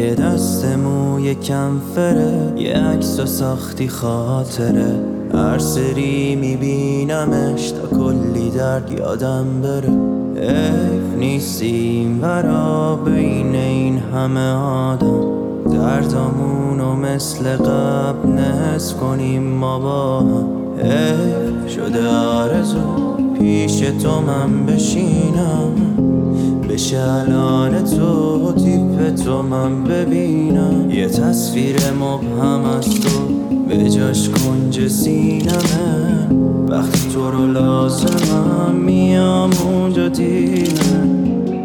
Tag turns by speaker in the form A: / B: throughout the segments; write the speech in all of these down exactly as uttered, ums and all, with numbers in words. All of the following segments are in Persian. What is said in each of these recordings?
A: یه دست موی کمفره، یه عکس و ساختی خاطره. هر سری میبینمش تا کلی درد یادم بره. حیف نیستیم برا بین این همه آدم، دردامونو مثل قبل نصف کنیم ما با هم. حیف شده آرزو پیش تو من بشینم، بشه الان تو تیپ تو من ببینم. یه تصویر مبهم از تو به جاش کنج سینمه، وقتی تو رو لازمم میام اونجا دیدم،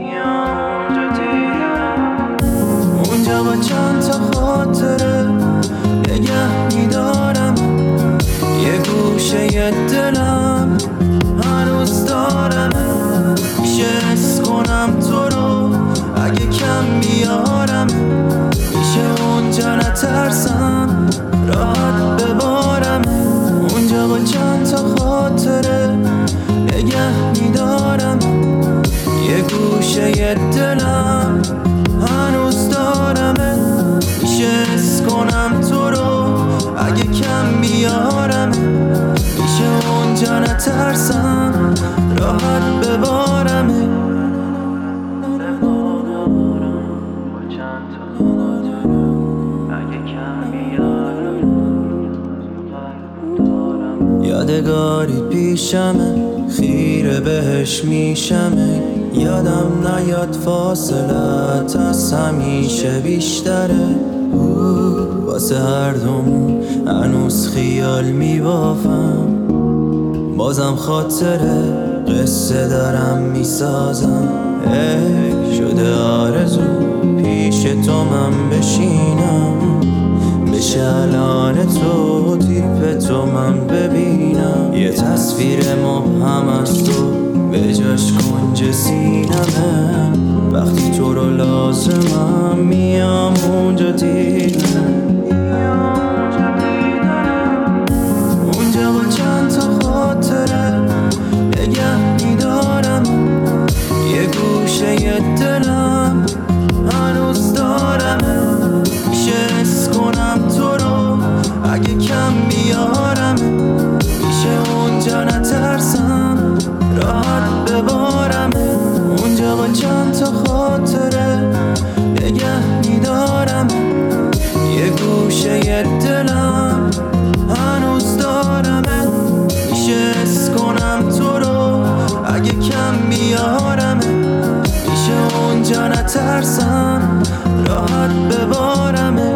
A: اونجا با چند تا خاطره نگه میدارم. یه گوشه دلم هنوز دارم، میشه حس کنم تو رو اگه کم بیارم. میشه اونجا نترسم راحت ببارم، اونجا با چند تا خاطره نگه میدارم. یه گوشه دلم هنوز دارمه، میشه حس کنم تو رو اگه کم بیارم. میشه اونجا نترسم راحت ببارم. یادگاری پیشمه، خیره بهش میشمه. یادم نیاد فاصلت از همیشه بیشتره. واسه هر دومون هنوز خیال میبافم، بازم خاطره قصه دارم میسازم. ای شده آرزو پیش تو من بشینم، بشه الان تو تیپ تو من ببینم. یه تصویر مبهم از تو به جاش کنج سینمه، وقتی تو رو لازمم میام اونجا دیدم، اونجا با چند تا خاطره نگه میدارم. یه گوشه دلم هنوز دارم، میشه حس کنم تو رو اگه کم بیارم. میشه اونجا نترسم راحت ببارم، اونجا با چند تا خاطره نگه میدارم. یه گوشه دلم هنوز دارم، میشه حس کنم تو رو اگه کم بیارم. میشه اونجا نترسم راحت ببارم.